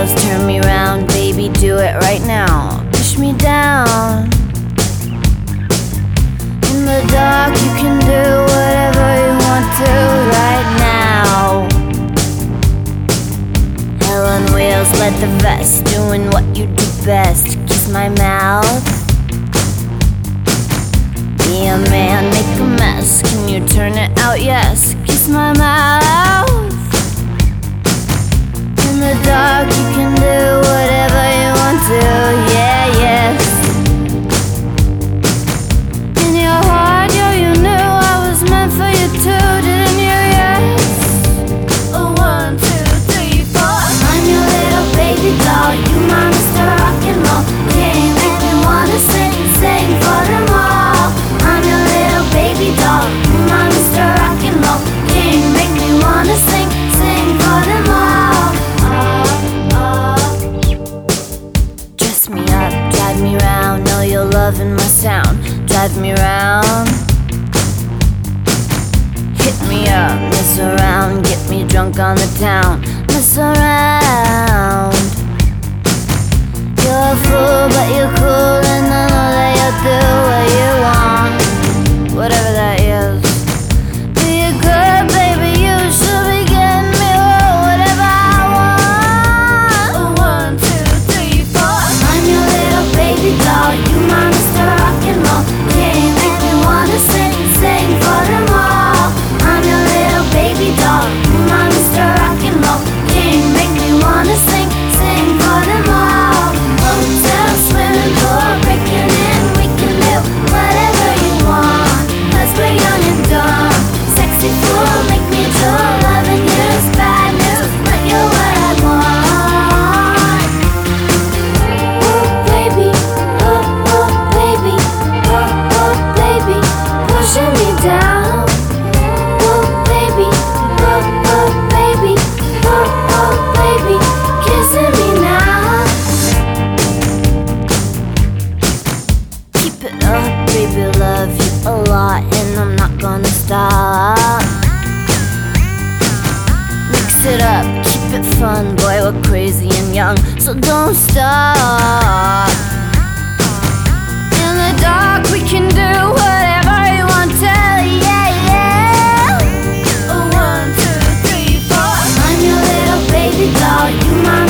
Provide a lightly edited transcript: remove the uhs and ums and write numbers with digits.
wheels, turn me round, baby, do it right now. Push me down. In the dark, you can do whatever you want to right now. Hell on wheels, let the vest, doing what you do best. Kiss my mouth. Be a man, make a mess. Can you turn it out? Yes. Kiss my mouth. In the dark, you can do whatever you want to. Yeah, yes. In your heart, yo, you knew I was meant for you too, didn't you? Yes. Oh, 1, 2, 3, 4. I'm your little baby doll. You my Mr. Rock and Roll. Can't make me wanna sing, sing for them all. I'm your little baby doll. You my Mr. Rock and Roll. Can't make me wanna sing, sing for them all. Dress me up, drive me round. Know you're loving my sound. Drive me round. Hit me up, mess around. Get me drunk on the town. Mess around. You're a fool, but you're cool, and I know that you'll do what you want, whatever that is. Be a good baby, you should be getting me whatever I want. 1, 2, 3, 4. I'm your little baby doll. You my Mr. Rock and Roll. Can't make me wanna sing, sing for them all. I'm your little baby doll. You my Mr. Rock and Roll. Can't make me wanna sing, sing for them all. Hotel, swimming pool, breaking in, we can do whatever you want. 'Cause we're young and dumb. Sexy fool, make me drool. Loving you's bad news, but you're what I want. Oh baby, oh oh baby, oh oh baby, pushing me down. Oh baby, oh oh baby, oh oh baby, kissing me now. Keep it up, baby, love you a lot, and I'm not gonna stop. Mix it up, keep it fun, boy, we're crazy and young, so don't stop. In the dark, we can do whatever you want to, yeah, yeah. Oh, 1, 2, 3, 4. I'm your little baby doll, you my